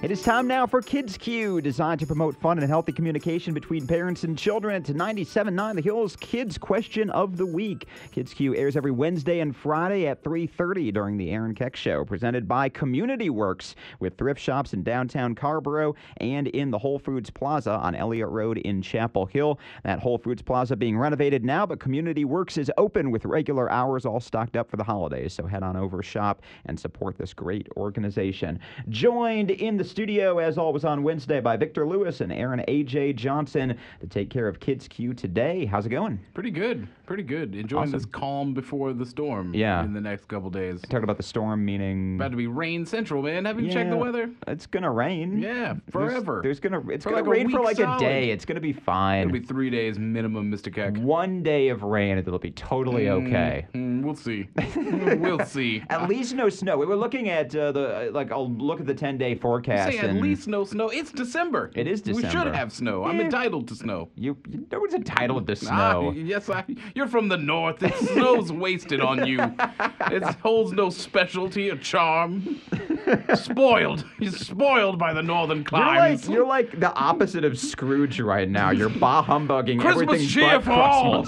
It is time now for Kids Q, designed to promote fun and healthy communication between parents and children. It's 97.9 The Hills Kids Question of the Week. Kids Q airs every Wednesday and Friday at 3:30 during the Aaron Keck Show, presented by Community Works, with thrift shops in downtown Carrboro and in the Whole Foods Plaza on Elliott Road in Chapel Hill. That Whole Foods Plaza being renovated now, but Community Works is open with regular hours, all stocked up for the holidays. So head on over, shop, and support this great organization. Joined in the studio, as always on Wednesday, by Victor Lewis and Aaron A.J. Johnson to take care of Kids Q today. How's it going? Pretty good. Enjoying this calm before the storm in the next couple days. Talking about the storm, meaning... About to be rain central, man. Haven't you checked the weather? It's going to rain. Yeah, forever. It's going to rain for like a day. It's going to be fine. It'll be 3 days minimum, Mr. Keck. 1 day of rain, it'll be totally okay. We'll see. We'll see. At least no snow. We were looking at I'll look at the 10-day forecast. You say at least no snow. It's December. It is December. We should have snow. I'm entitled to snow. No one's entitled to snow. Yes, you're from the north. It snow's wasted on you. It holds no specialty or charm. Spoiled. You're spoiled by the northern climes. You're like the opposite of Scrooge right now. You're bah humbugging Christmas everything cheer but for all.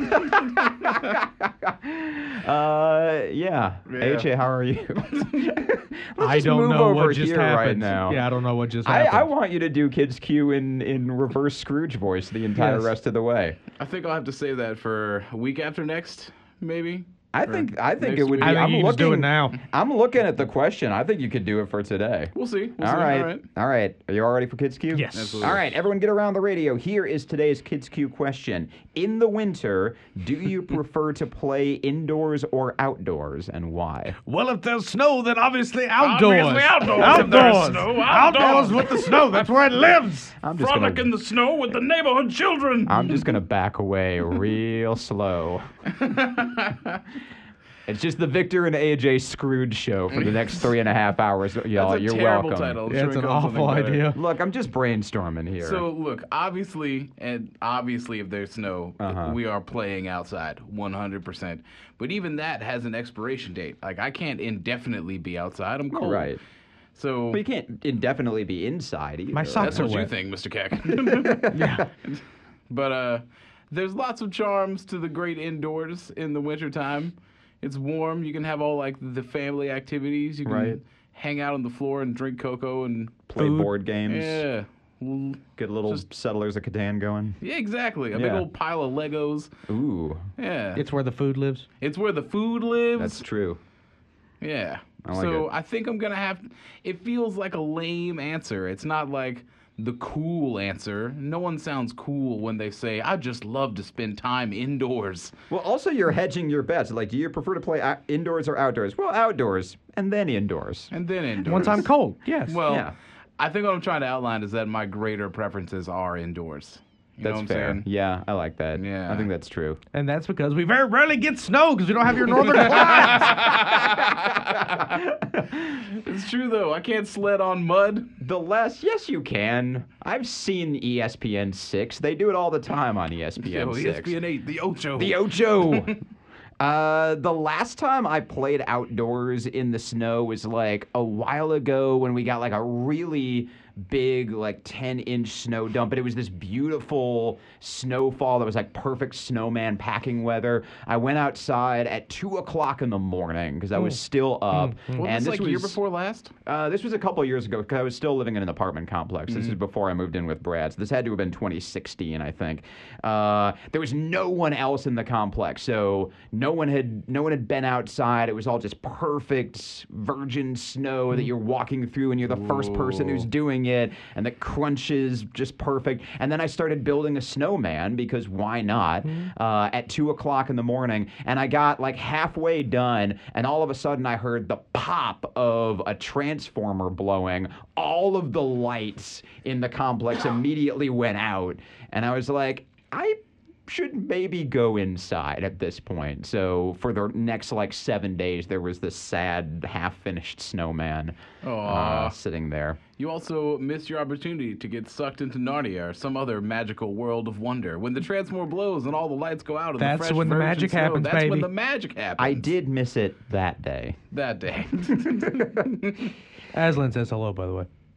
Christmas. Yeah. AJ, how are you? I don't know what just happened right now. Yeah, I don't know what just happened. I want you to do Kids Q in reverse Scrooge voice the entire rest of the way. I think I'll have to save that for a week after next, maybe. I think it would be. I think you can just do it now. I'm looking at the question. I think you could do it for today. We'll see. All right. Are you all ready for Kids Q? Yes. Absolutely. All right, everyone get around the radio. Here is today's Kids Q question. In the winter, do you prefer to play indoors or outdoors, and why? Well, if there's snow, then obviously outdoors. Obviously outdoors. Outdoors. If there's snow, Outdoors with the snow. That's where it lives. Frolic in the snow with the neighborhood children. I'm just going to back away real slow. It's just the Victor and AJ Scrooge show for the next 3.5 hours, y'all. That's a You're terrible welcome. title. Yeah, it's an awful idea. Look, I'm just brainstorming here. So, look, obviously, if there's snow, we are playing outside 100%. But even that has an expiration date. Like, I can't indefinitely be outside. I'm cold. Right. So, But you can't indefinitely be inside either. My socks that's are what you wet. think, Mr. Keck. Yeah. But there's lots of charms to the great indoors in the wintertime. It's warm. You can have all, like, the family activities. You can hang out on the floor and drink cocoa and Play board games. Yeah. Get little Settlers of Catan going. Yeah, exactly. A big old pile of Legos. Ooh. Yeah. It's where the food lives. It's where the food lives. That's true. Yeah. I like so it. I think I'm going to have... It feels like a lame answer. It's not like the cool answer. No one sounds cool when they say, I just love to spend time indoors. Well, also you're hedging your bets. Like, do you prefer to play indoors or outdoors? Well, outdoors, and then indoors. And then indoors. Once I'm cold, yes. Well, Yeah. I think what I'm trying to outline is that my greater preferences are indoors. You know That's what I'm fair. saying? Yeah, I like that. Yeah. I think that's true. And that's because we very rarely get snow because we don't have your northern climes. It's true, though. I can't sled on mud. Yes, you can. I've seen ESPN 6. They do it all the time on ESPN 6. ESPN 8, the Ocho. The Ocho. The last time I played outdoors in the snow was like a while ago when we got like a really big, like 10-inch snow dump, but it was this beautiful snowfall that was like perfect snowman packing weather. I went outside at 2 o'clock in the morning because I was still up. Was And this like was year before last? This was a couple of years ago because I was still living in an apartment complex. This is before I moved in with Brad. So this had to have been 2016, I think. There was no one else in the complex, so no one had been outside. It was all just perfect virgin snow that you're walking through, and you're the first person who's doing it, and the crunches just perfect. And then I started building a snowman because why not? At 2 o'clock in the morning, and I got like halfway done, and all of a sudden I heard the pop of a transformer blowing. All of the lights in the complex immediately went out, and I was like, I should maybe go inside at this point. So for the next like 7 days, there was this sad half-finished snowman sitting there. You also missed your opportunity to get sucked into Narnia or some other magical world of wonder. When the transformer blows and all the lights go out and That's the fresh when the virgin magic snow, happens, that's baby. when the magic happens. I did miss it that day. That day. Aslan says hello, by the way.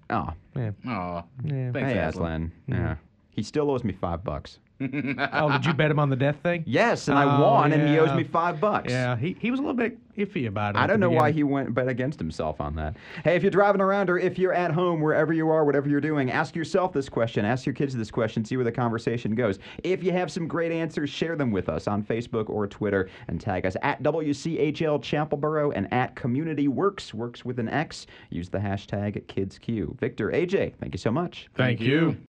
Oh, Yeah. Aw. Yeah. Thanks, hey, Aslan. Aslan. Yeah. He still owes me $5. Oh, did you bet him on the death thing? Yes, and I Oh, won, and he owes yeah. me $5. Yeah, he was a little bit iffy about it. I at don't the know why beginning. he went bet against himself on that. Hey, if you're driving around or if you're at home, wherever you are, whatever you're doing, ask yourself this question. Ask your kids this question. See where the conversation goes. If you have some great answers, share them with us on Facebook or Twitter and tag us at WCHL Chapelboro and at CommunityWorks, works with an X. Use the hashtag KidsQ. Victor, AJ, thank you so much. Thank you.